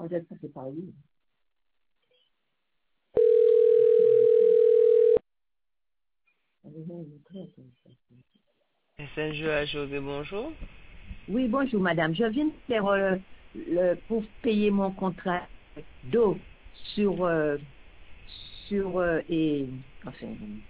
peut-être que c'est pas lui. SNJ à José, bonjour. Oui, bonjour madame. Je viens de faire pour payer mon contrat d'eau sur et enfin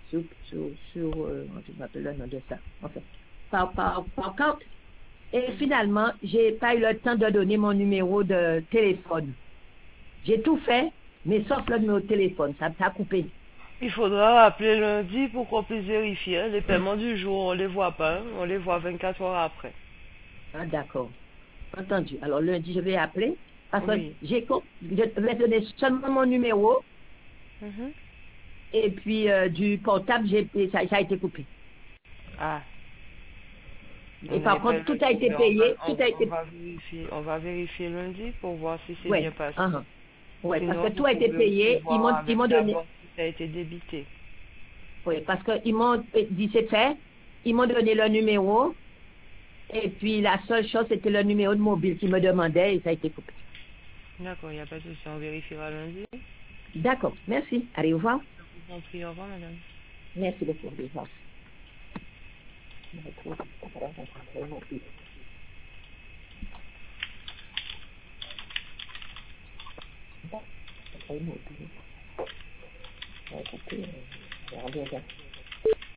je m'appelle le nom de ça. Enfin, par carte. Et finalement, j'ai pas eu le temps de donner mon numéro de téléphone. J'ai tout fait, mais sauf le numéro de téléphone. Ça a coupé. Il faudra appeler lundi pour qu'on puisse vérifier. Les paiements du jour, on les voit pas, hein. On les voit 24 heures après. Ah, d'accord. Entendu. Alors lundi, je vais appeler parce que Oui. je vais donner seulement mon numéro Mhm. et puis du portable, ça a été coupé. Ah, Et vous par n'avez pas eu contre, tout le a temps, été mais payé, tout a été, on va vérifier lundi pour voir si c'est bien ouais, passé. ouais, parce que Sinon, vous tout a été pouvez aussi payé. voir Ils avec m'ont la donné, banque si ça a été débité. ouais, parce que ils m'ont dit c'est fait. Ils m'ont donné le numéro et puis la seule chose c'était le numéro de mobile qu'ils me demandaient et ça a été coupé. D'accord, il n'y a pas de souci, on vérifiera lundi. D'accord. Merci. Allez, au revoir. Je vous en prie, au revoir, madame. Merci beaucoup. Au revoir. Ça a coupé.